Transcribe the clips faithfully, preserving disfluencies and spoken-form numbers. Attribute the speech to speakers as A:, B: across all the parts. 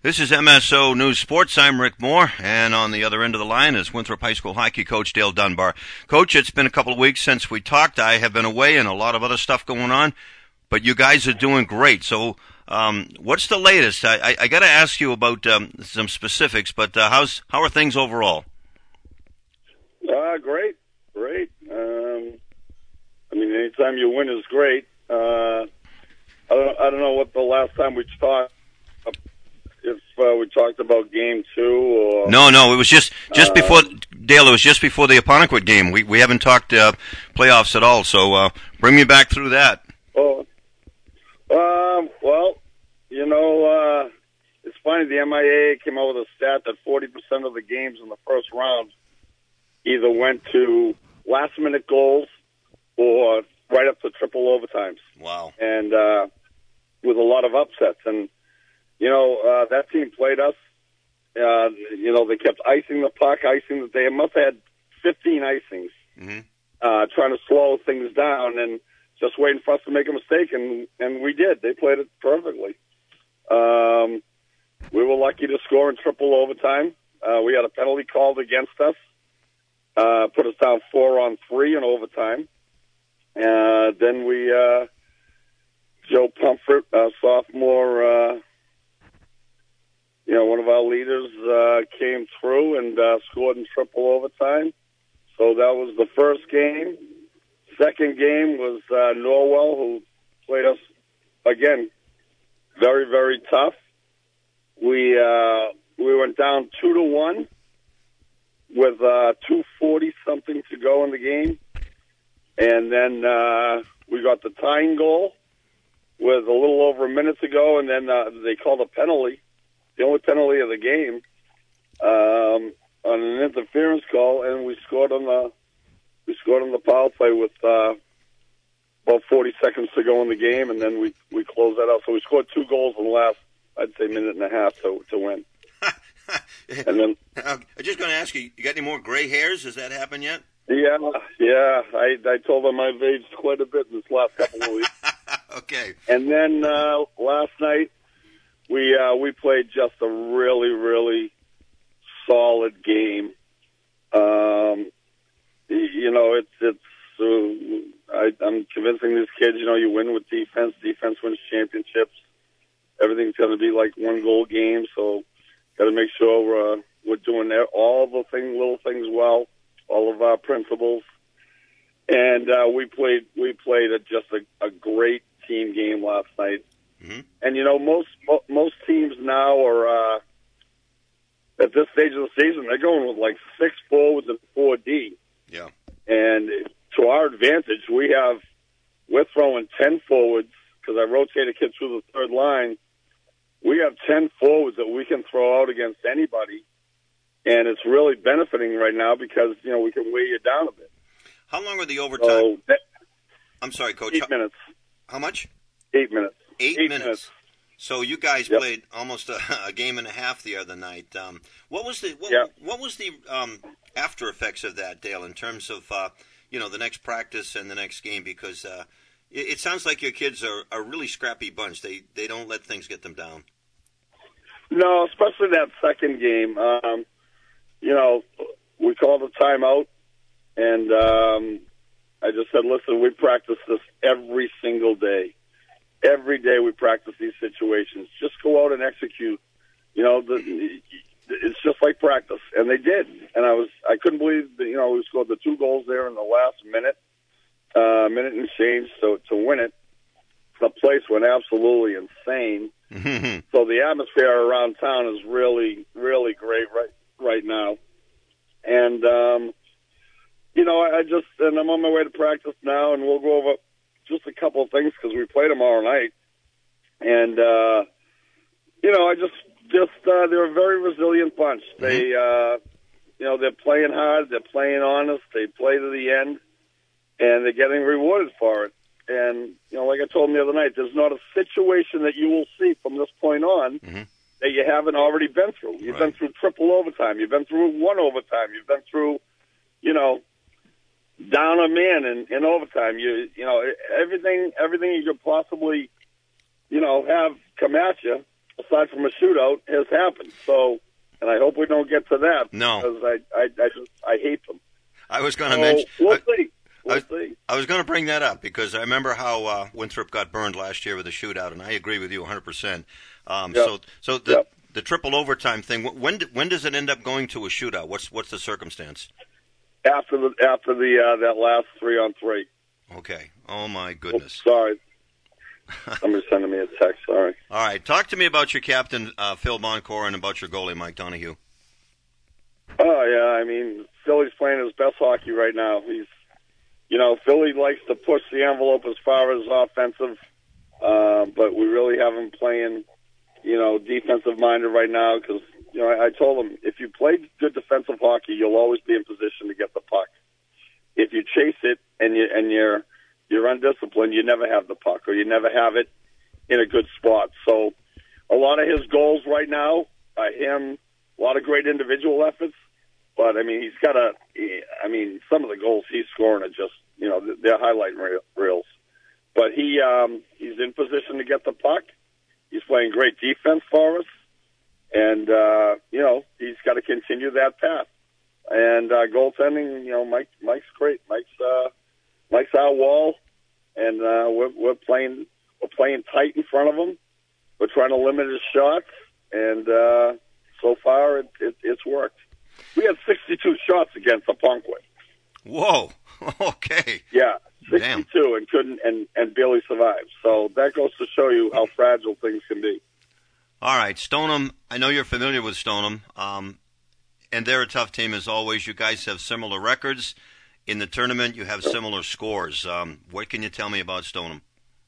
A: This is M S O News Sports. I'm Rick Moore, and on the other end of the line is Winthrop High School hockey coach Dale Dunbar. Coach, it's been a couple of weeks since we talked. I have been away and a lot of other stuff going on, but you guys are doing great. So um, what's the latest? I, I, I got to ask you about um, some specifics, but uh, how's how are things overall?
B: Uh, great, great. Um, I mean, anytime you win is great. Uh, I don't, I don't know what the last time we talked. If uh, we talked about game two or
A: no, no, it was just just uh, before Dale. It was just before the Apponequet game. We we haven't talked uh, playoffs at all. So uh, bring me back through that.
B: Oh, um, well, you know, uh, it's funny. The M I A came out with a stat that forty percent of the games in the first round either went to last minute goals or right up to triple overtimes.
A: Wow!
B: And uh, with a lot of upsets and. You know, uh, that team played us. Uh, you know, they kept icing the puck, icing the, they must have had fifteen icings,
A: mm-hmm.
B: uh, trying to slow things down and just waiting for us to make a mistake, and, and we did. They played it perfectly. Um, we were lucky to score in triple overtime. Uh, we had a penalty called against us, uh, put us down four on three in overtime. Uh, then we, uh, Joe Pumfret, uh, sophomore, uh, You know, one of our leaders uh, came through and uh, scored in triple overtime. So that was the first game. Second game was uh, Norwell, who played us, again, very, very tough. We uh, we went down two to one with uh, two forty-something to go in the game. And then uh, we got the tying goal with a little over a minute to go, and then uh, they called a penalty. The only penalty of the game um, on an interference call, and we scored on the we scored on the power play with uh, about forty seconds to go in the game, and then we we closed that out. So we scored two goals in the last, I'd say, minute and a half to to win. And then
A: I'm just going to ask you: you got any more gray hairs? Has that happened yet?
B: Yeah, yeah. I I told them I've aged quite a bit in this last couple of weeks.
A: Okay.
B: And then uh, last night. We uh, we played just a really, really solid game. Um, you know, it's it's. Uh, I, I'm convincing these kids. You know, you win with defense. Defense wins championships. Everything's going to be like one goal game. So, got to make sure uh, we're doing all the thing, little things well. All of our principles. And uh, we played we played a, just a, a great team game last night.
A: Mm-hmm.
B: And, you know, most most teams now are, uh, at this stage of the season, they're going with like six forwards and four D.
A: Yeah.
B: And to our advantage, we have, we're throwing ten forwards, because I rotate a kid through the third line. We have ten forwards that we can throw out against anybody. And it's really benefiting right now because, you know, we can weigh you down a bit.
A: How long are the overtime?
B: So, that,
A: I'm sorry, Coach.
B: Eight
A: how,
B: minutes.
A: How much?
B: Eight minutes.
A: Eight,
B: Eight
A: minutes.
B: minutes.
A: So you guys
B: yep.
A: played almost a, a game and a half the other night. Um, what was the what,
B: yep.
A: what was the um, after effects of that, Dale, in terms of uh, you know the next practice and the next game? Because uh, it, it sounds like your kids are a really scrappy bunch. They they don't let things get them down.
B: No, especially that second game. Um, you know, we called a timeout, and um, I just said, listen, we practice this every single day. Every day we practice these situations. Just go out and execute. You know, the, it's just like practice, and they did. And I was, I couldn't believe that, you know, we scored the two goals there in the last minute, uh, minute and change. So to win it, the place went absolutely insane.
A: Mm-hmm.
B: So the atmosphere around town is really, really great right right now. And um, you know, I just, and I'm on my way to practice now, and we'll go over just a couple of things because we play tomorrow night. And, uh, you know, I just, just, uh, they're a very resilient bunch. Mm-hmm. They, uh, you know, they're playing hard, they're playing honest, they play to the end, and they're getting rewarded for it. And, you know, like I told them the other night, there's not a situation that you will see from this point on
A: mm-hmm.
B: that you haven't already been through. You've
A: right.
B: been through triple overtime. You've been through one overtime. You've been through, you know, down a man in, in overtime. You you know, everything everything you could possibly, you know, have come at you, aside from a shootout, has happened. So, and I hope we don't get to that.
A: No.
B: Because I, I, I, just, I hate them.
A: I was going to
B: so
A: mention...
B: We'll
A: I,
B: see. We'll
A: I,
B: see.
A: I was going to bring that up because I remember how uh, Winthrop got burned last year with a shootout, and I agree with you one hundred percent. Um,
B: yep.
A: So so the,
B: yep.
A: the triple overtime thing, when when does it end up going to a shootout? What's what's the circumstance?
B: After the after the uh, that last three on three.
A: Okay. Oh my goodness.
B: Oh, sorry. Somebody's sending me a text. Sorry.
A: All right. Talk to me about your captain, uh, Phil Boncour, and about your goalie, Mike Donahue.
B: Oh yeah, I mean Philly's playing his best hockey right now. He's, you know, Philly likes to push the envelope as far as offensive, uh, but we really have him playing, you know, defensive minded right now because, you know, I, I told him if you play good defensive hockey, you'll always be in position to get the puck. If you chase it and you and you're you're undisciplined, you never have the puck or you never have it in a good spot. So a lot of his goals right now are him. A lot of great individual efforts, but I mean he's got a. I mean some of the goals he's scoring are just, you know, they're highlight reels. But he um, he's in position to get the puck. He's playing great defense for us, and uh, you know he's got to continue that path. And uh, goaltending, you know, Mike Mike's great. Mike's uh, Mike's our wall, and uh, we're we're playing we're playing tight in front of him. We're trying to limit his shots, and uh, so far it, it, it's worked. We had sixty-two shots against Aponkwick.
A: Whoa! Okay.
B: Yeah, sixty-two,
A: Damn.
B: and couldn't and, and barely survived. So that goes to show you how fragile things can be.
A: All right, Stoneham. I know you're familiar with Stoneham, um, and they're a tough team as always. You guys have similar records in the tournament. You have similar scores. Um, what can you tell me about Stoneham?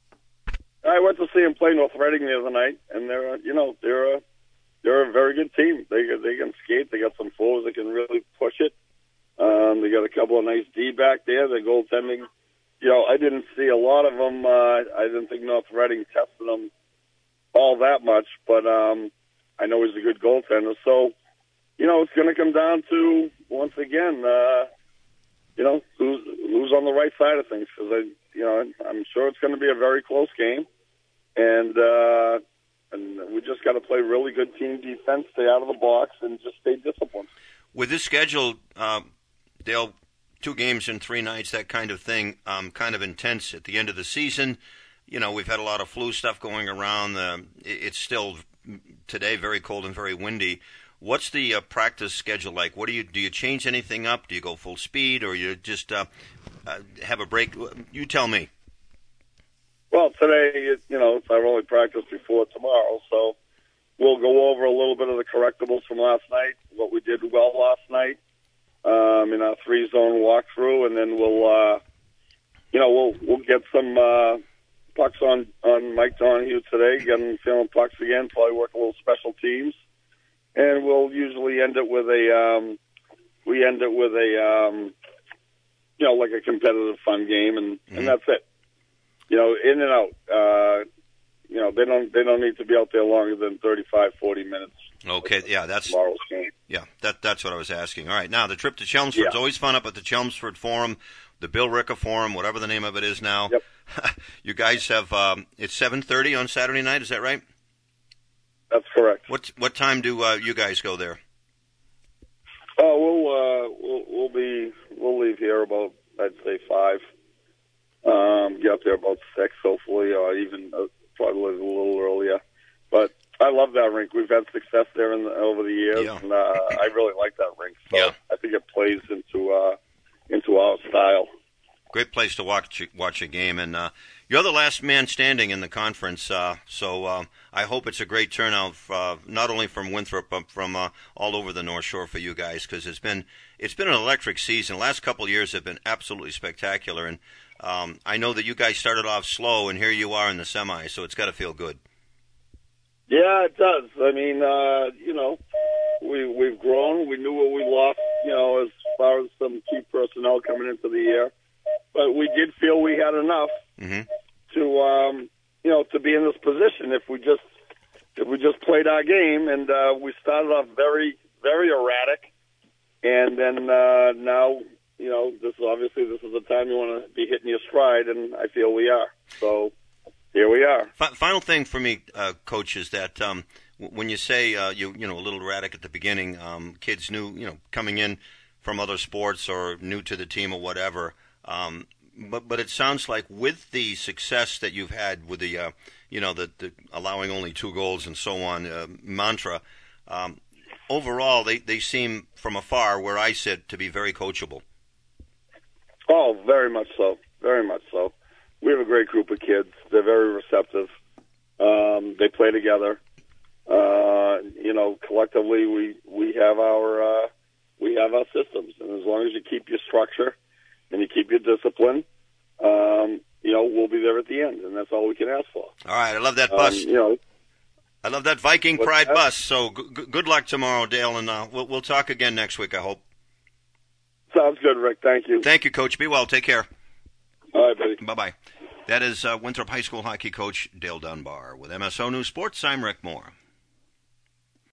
B: I went to see them play North Reading the other night, and they're you know they're a they're a very good team. They they can skate. They got some forwards that can really push it. Um, they got a couple of nice D back there. Their goaltending, you know, I didn't see a lot of them. Uh, I didn't think North Reading tested them all that much, but um, I know he's a good goaltender. So, you know, it's going to come down to once again, uh, you know, who's who's on the right side of things. Because I, you know, I'm sure it's going to be a very close game, and uh, and we just got to play really good team defense, stay out of the box, and just stay disciplined.
A: With this schedule, uh, Dale, two games in three nights, that kind of thing, um, kind of intense at the end of the season. You know, we've had a lot of flu stuff going around. Uh, it's still today very cold and very windy. What's the uh, practice schedule like? What do you do? You change anything up? Do you go full speed, or you just uh, uh, have a break? You tell me.
B: Well, today, you know, I've only practiced before tomorrow, so we'll go over a little bit of the correctables from last night, what we did well last night um, in our three-zone walkthrough, and then we'll, uh, you know, we'll we'll get some uh, pucks on, on Mike Donahue today, get him feeling pucks again, probably work a little special teams, and we'll usually end it with a, um, we end it with a, um, you know, like a competitive fun game, and, mm-hmm. and that's it. You know, in and out. Uh, you know, they don't they don't need to be out there longer than thirty-five, forty minutes.
A: Okay, yeah, that's
B: tomorrow's game.
A: Yeah, that that's what I was asking. All right, now the trip to Chelmsford. It's
B: yeah.
A: always fun up at the Chelmsford Forum, the Bill Ricca Forum, whatever the name of it is now.
B: Yep.
A: You guys have um, it's seven thirty on Saturday night. Is that right?
B: That's correct.
A: What what time do uh, you guys go there?
B: Oh, we'll uh, we'll we'll be we'll leave here about I'd say five. Um, get up there about six, hopefully, or even uh, probably a little earlier. But I love that rink. We've had success there in the, over the years,
A: yeah.
B: and uh, I really like that rink. So
A: yeah.
B: I think it plays into uh, into our style.
A: Great place to watch watch a game, and uh, you're the last man standing in the conference. Uh, so uh, I hope it's a great turnout, uh, not only from Winthrop but from uh, all over the North Shore for you guys, because it's been it's been an electric season. The last couple of years have been absolutely spectacular, and um, I know that you guys started off slow, and here you are in the semis, so it's got to feel good.
B: Yeah, it does. I mean, uh, you know, we we've grown. We knew what we lost, you know, as far as some key personnel coming into the year. But we did feel we had enough
A: mm-hmm.
B: to, um, you know, to be in this position if we just if we just played our game. And uh, we started off very, very erratic, and then uh, now, you know, this is obviously this is the time you want to be hitting your stride, and I feel we are. So, here we are.
A: F- final thing for me, uh, Coach, is that um, w- when you say uh, you you know a little erratic at the beginning, um, kids new you know coming in from other sports or new to the team or whatever. Um, but but it sounds like with the success that you've had with the uh, you know the, the allowing only two goals and so on uh, mantra, um, overall they, they seem from afar where I sit to be very coachable.
B: Oh, very much so, very much so. We have a great group of kids. They're very receptive. Um, they play together. Uh, you know, collectively we we have our uh, we have our systems, and as long as you keep your structure and you keep your discipline, um, you know, we'll be there at the end, and that's all we can ask for.
A: All right, I love that bus.
B: Um, you know,
A: I love that Viking
B: What's
A: Pride
B: that?
A: bus. So g- g- good luck tomorrow, Dale, and uh, we'll we'll talk again next week, I hope.
B: sounds good, Rick. Thank you.
A: Thank you, Coach. Be well. Take care.
B: All right, buddy.
A: Bye bye. That is uh, Winthrop High School hockey coach Dale Dunbar with M S O News Sports. I'm Rick Moore.